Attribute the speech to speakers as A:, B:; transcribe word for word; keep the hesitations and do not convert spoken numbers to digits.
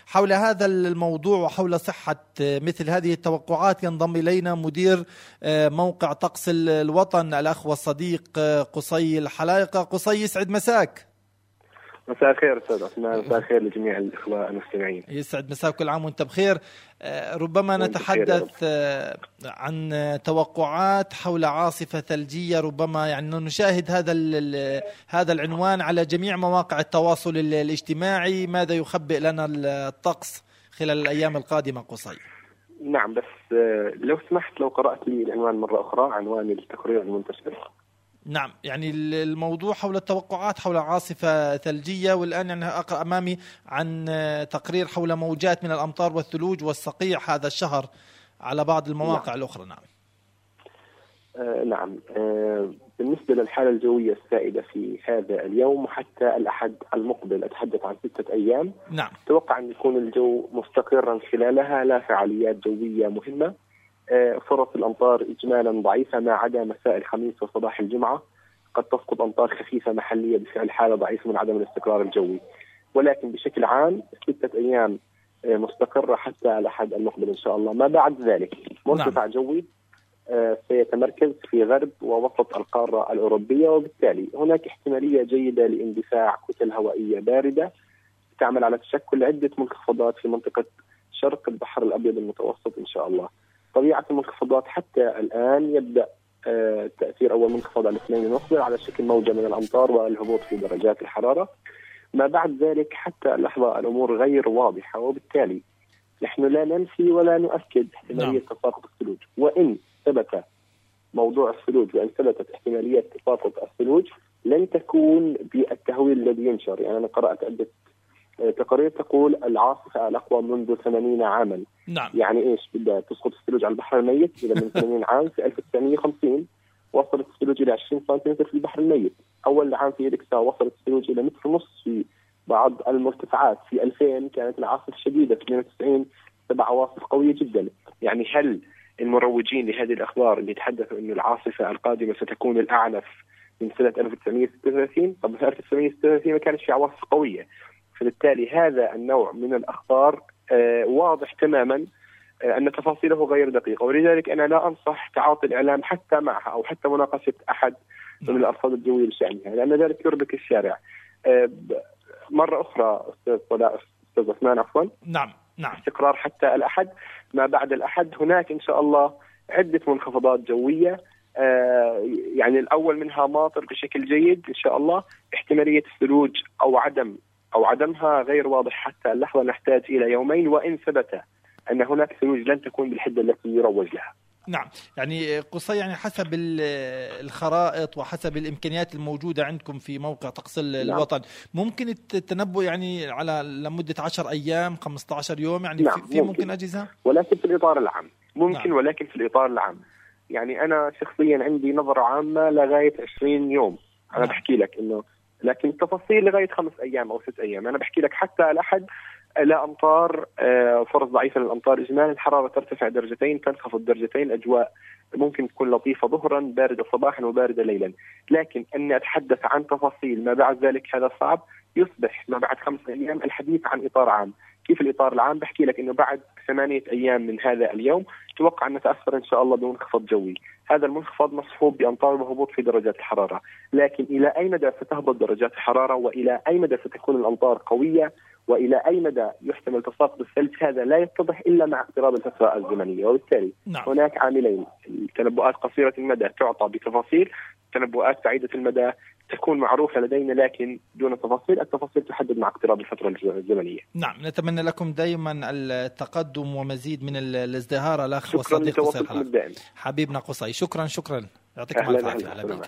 A: حول هذا الموضوع وحول صحة مثل هذه التوقعات ينضم إلينا مدير موقع طقس الوطن الأخ والصديق قصي الحلايقة. قصي، يسعد مساك.
B: مساء الخير أستاذ عثمان، مساء الخير لجميع الإخوة المستمعين.
A: يسعد مساك، كل عام وأنت بخير. ربما نتحدث عن توقعات حول عاصفة ثلجية، ربما يعني نشاهد هذا هذا العنوان على جميع مواقع التواصل الاجتماعي. ماذا يخبئ لنا الطقس خلال الأيام القادمة قصي؟
B: نعم، بس لو سمحت لو قرأت لي العنوان مرة أخرى، عنوان التقرير المنتشر.
A: نعم، يعني الموضوع حول التوقعات حول عاصفة ثلجية، والآن يعني أقرأ أمامي عن تقرير حول موجات من الأمطار والثلوج والصقيع هذا الشهر على بعض المواقع. نعم. الأخرى. نعم
B: آه نعم آه بالنسبة للحالة الجوية السائدة في هذا اليوم وحتى الأحد المقبل، أتحدث عن ستة أيام.
A: نعم.
B: توقع أن يكون الجو مستقرا خلالها، لا فعاليات جوية مهمة. فرص الأمطار إجمالا ضعيفة ما عدا مساء الخميس وصباح الجمعة، قد تسقط أمطار خفيفة محلية بفعل حالة ضعيفة من عدم الاستقرار الجوي، ولكن بشكل عام ستة أيام مستقرة حتى الأحد المقبل إن شاء الله. ما بعد ذلك مرتفع نعم. جوي سيتمركز في غرب ووسط القارة الأوروبية، وبالتالي هناك احتمالية جيدة لاندفاع كتل هوائية باردة تعمل على تشكل عدة منخفضات في منطقة شرق البحر الأبيض المتوسط إن شاء الله. طبيعة المنخفضات حتى الآن يبدأ آه تأثير أول منخفض على الاثنين ونصف على شكل موجة من الأمطار والهبوط في درجات الحرارة. ما بعد ذلك حتى اللحظة الأمور غير واضحة، وبالتالي نحن لا ننفي ولا نؤكد احتمالية تساقط الثلوج، وإن ثبت موضوع الثلوج وإن ثبتت احتمالية تساقط الثلوج لن تكون بالتهويل الذي ينشر. يعني أنا قرأت عدة تقارير تقول العاصفة الأقوى منذ ثمانين عاما.
A: نعم.
B: يعني إيش؟ بدأ تسقط الثلوج على البحر الميت إذا من ثمانين عام في ألف وتسعمائة وخمسين وصلت الثلوج إلى عشرين سنتيمتر في البحر الميت. أول عام في إريكسا وصلت الثلوج إلى متر ونص في بعض المرتفعات. في ألفين كانت العاصفة الشديدة في اثنين وتسعين سبع عواصف قوية جدا. يعني هل المروجين لهذه الأخبار اللي يتحدثوا إنه العاصفة القادمة ستكون الأعنف من سنة ألف وتسعمائة وستة وثلاثين؟ طب في ألف وتسعمائة وستة وثلاثين ما كانش في عواصف قوية. فبالتالي هذا النوع من الأخبار آه واضح تماما آه أن تفاصيله غير دقيقة، ولذلك أنا لا أنصح تعاطي الإعلام حتى معها أو حتى مناقشة أحد من الأرصاد الجوية لشأنها، لأن ذلك يربك الشارع. آه مرة أخرى أستاذ طلال أستاذ عثمان عفوا.
A: نعم نعم.
B: استقرار حتى الأحد. ما بعد الأحد هناك إن شاء الله عدة منخفضات جوية، آه يعني الأول منها ماطر بشكل جيد إن شاء الله. احتمالية الثلوج أو عدم أو عدمها غير واضح حتى اللحظة، نحتاج إلى يومين، وإن ثبت أن هناك ثلوج لن تكون بالحدة التي يروج لها.
A: نعم، يعني قصي يعني حسب الخرائط وحسب الإمكانيات الموجودة عندكم في موقع طقس الوطن، نعم. ممكن التنبؤ يعني على لمدة عشر أيام خمسة عشر يوم يعني نعم. في ممكن, ممكن أجهزة،
B: ولكن في الإطار العام ممكن نعم. ولكن في الإطار العام يعني أنا شخصيا عندي نظرة عامة لغاية عشرين يوم. أنا نعم. بحكي لك إنه لكن التفاصيل لغاية خمس أيام أو ست أيام. أنا بحكي لك حتى الأحد لا أمطار، فرص ضعيفة للأمطار إجمالا. الحرارة ترتفع درجتين تنخفض درجتين. الأجواء ممكن تكون لطيفة ظهرا، باردة صباحا وباردة ليلا. لكن أني أتحدث عن تفاصيل ما بعد ذلك هذا صعب. يصبح ما بعد خمس أيام الحديث عن إطار عام. كيف الإطار العام؟ بحكي لك إنه بعد ثمانية أيام من هذا اليوم توقع أن نتأثر إن شاء الله بمنخفض جوي. هذا المنخفض مصحوب بأمطار وهبوط في درجات الحرارة، لكن إلى أي مدى ستهبط درجات الحرارة وإلى أي مدى ستكون الأمطار قوية وإلى أي مدى يحتمل تساقط الثلج هذا لا يتضح إلا مع اقتراب الفترة الزمنية. وبالتالي نعم. هناك عاملين: التنبؤات قصيرة المدى تعطى بتفاصيل، تنبؤات بعيدة المدى تكون معروفة لدينا لكن دون تفاصيل. التفاصيل تحدد مع اقتراب الفترة الزمنية.
A: نعم، نتمنى لكم دائما التقدم ومزيد من الازدهار. الأخ والصديق قصي الحلايقة حبيبنا قصي، شكرا شكرا، يعطيكم العافية.